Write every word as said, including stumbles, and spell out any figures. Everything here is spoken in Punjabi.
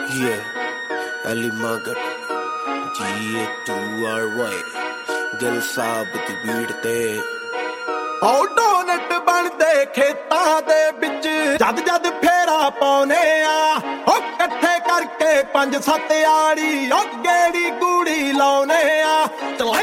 Yeah, Ali Magat, G A two R Y, Gil Saab ਦੀ ਬੀੜ ਤੇ ਆਉ ਡੋਨਟ ਬਣਦੇ ਖੇਤਾਂ ਦੇ ਵਿੱਚ ਜਦ ਜਦ ਫੇਰਾ ਪਾਉਨੇ ਆ ਉਹ ਇਕੱਠੇ ਕਰਕੇ ਪੰਜ ਸੱਤ ਆੜੀ ਉਹ ਗੇੜੀ ਗੂੜੀ ਲਾਉਨੇ ਆ ਚਲਾ